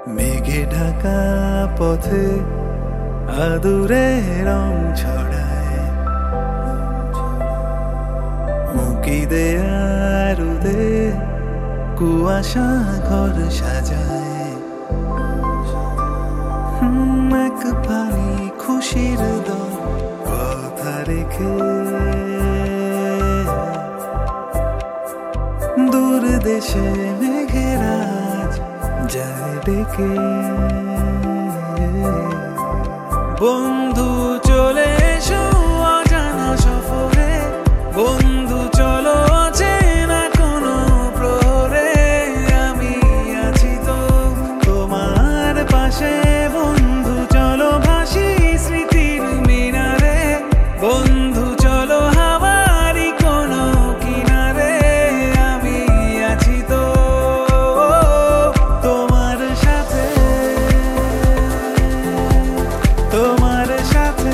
মেঘে ঢাকা পথে আদুরে রং ছড়ায়, উঁকি দেয়া রোদে কুয়াশা ঘর সাজায়। এক পানি খুশির দল কথা রেখে দূর দেশে মেঘেরাজ যায় ডেকে। বন্ধু চলে এসো অজানা সফরে, বন্ধু চলো অচেনা কোনো প্রহরে, আমি আছি তো তোমার পাশে। বন্ধু চলো ভাসি স্মৃতির মিনারে, বন্ধু চলো হাওয়ারি কোনো কিনারে, আমি আছি তো তোমার সাথে, তোমার সাথে।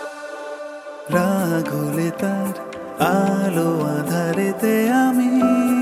রাগ হলে তার আলো আধারেতে আমি